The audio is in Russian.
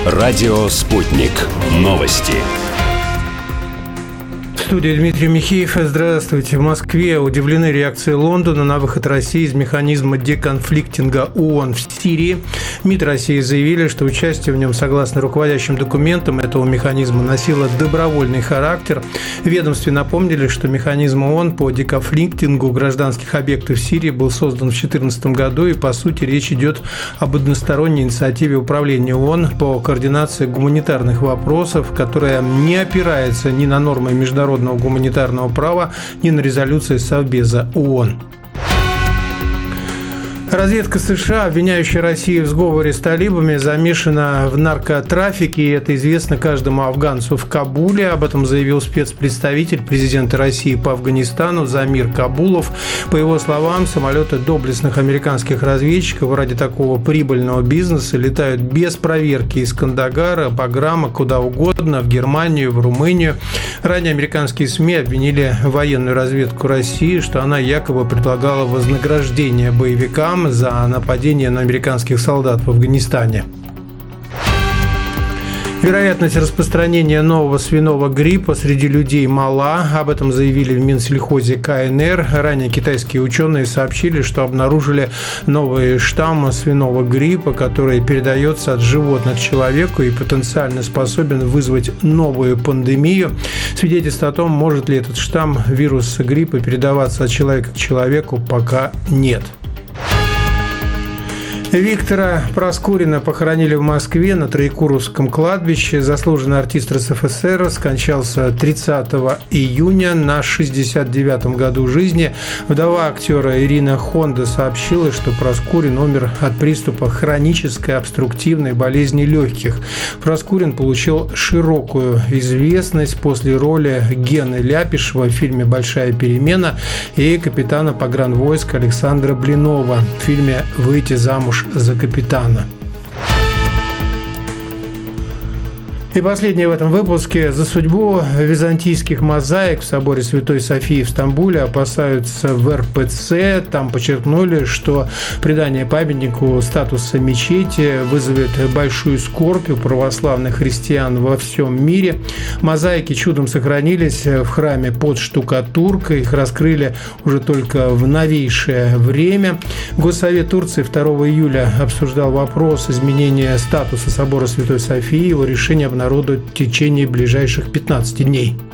Радио «Спутник». Новости. В студии Дмитрий Михеев. Здравствуйте. В Москве удивлены реакцией Лондона на выход России из механизма деконфликтинга ООН в Сирии. МИД России заявили, что участие в нем, согласно руководящим документам этого механизма, носило добровольный характер. В ведомстве напомнили, что механизм ООН по деконфликтингу гражданских объектов в Сирии был создан в 2014 году, и, по сути, речь идет об односторонней инициативе управления ООН по координации гуманитарных вопросов, которая не опирается ни на нормы международного гуманитарного права, ни на резолюции Совбеза ООН. Разведка США, обвиняющая Россию в сговоре с талибами, замешана в наркотрафике, и это известно каждому афганцу в Кабуле. Об этом заявил спецпредставитель президента России по Афганистану Замир Кабулов. По его словам, самолеты доблестных американских разведчиков ради такого прибыльного бизнеса летают без проверки из Кандагара, Баграма, куда угодно, в Германию, в Румынию. Ранее американские СМИ обвинили военную разведку России, что она якобы предлагала вознаграждение боевикам за нападение на американских солдат в Афганистане. Вероятность распространения нового свиного гриппа среди людей мала. Об этом заявили в Минсельхозе КНР. Ранее китайские ученые сообщили, что обнаружили новый штамм свиного гриппа, который передается от животных к человеку и потенциально способен вызвать новую пандемию. Свидетельств о том, может ли этот штамм вируса гриппа передаваться от человека к человеку, пока нет. Виктора Проскурина похоронили в Москве на Троекуровском кладбище. Заслуженный артист РСФСР скончался 30 июня на 69-м году жизни. Вдова актера Ирина Хонда сообщила, что Проскурин умер от приступа хронической обструктивной болезни легких. Проскурин получил широкую известность после роли Гены Ляпишева в фильме «Большая перемена» и капитана погранвойск Александра Блинова в фильме «Выйти замуж за капитана». И последнее в этом выпуске. За судьбу византийских мозаик в соборе Святой Софии в Стамбуле опасаются в РПЦ. Там подчеркнули, что придание памятнику статуса мечети вызовет большую скорбь у православных христиан во всем мире. Мозаики чудом сохранились в храме под штукатуркой. Их раскрыли уже только в новейшее время. Госсовет Турции 2 июля обсуждал вопрос изменения статуса собора Святой Софии. Его решение обнародуют в течение ближайших 15 дней.